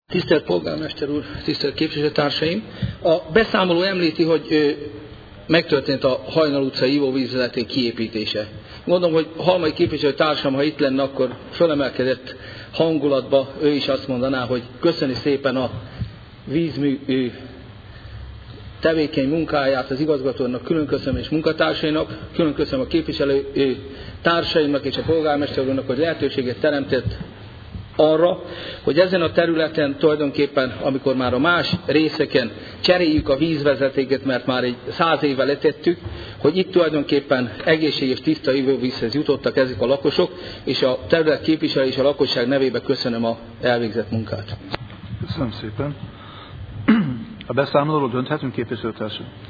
Tisztelt polgármester úr, tisztelt képviselőtársaim! A beszámoló említi, hogy megtörtént a Hajnal utcai ivóvízvezeték kiépítése. Gondolom, hogy Halmai képviselőtársam, ha itt lenne, akkor fölemelkedett hangulatba ő is azt mondaná, hogy köszöni szépen a vízmű tevékeny munkáját az igazgatónak, külön köszönöm és munkatársainak, külön köszönöm a képviselő társaimnak és a polgármester úrnak, hogy lehetőséget teremtett arra, hogy ezen a területen tulajdonképpen, amikor már a más részeken cseréljük a vízvezetéket, mert már egy 100 éve letettük, hogy itt tulajdonképpen egészséges, tiszta ivóvízhez jutottak ezek a lakosok, és a terület képviselő és a lakosság nevében köszönöm a elvégzett munkát. Köszönöm szépen. A beszámolóról dönthetünk, képviselőtársak?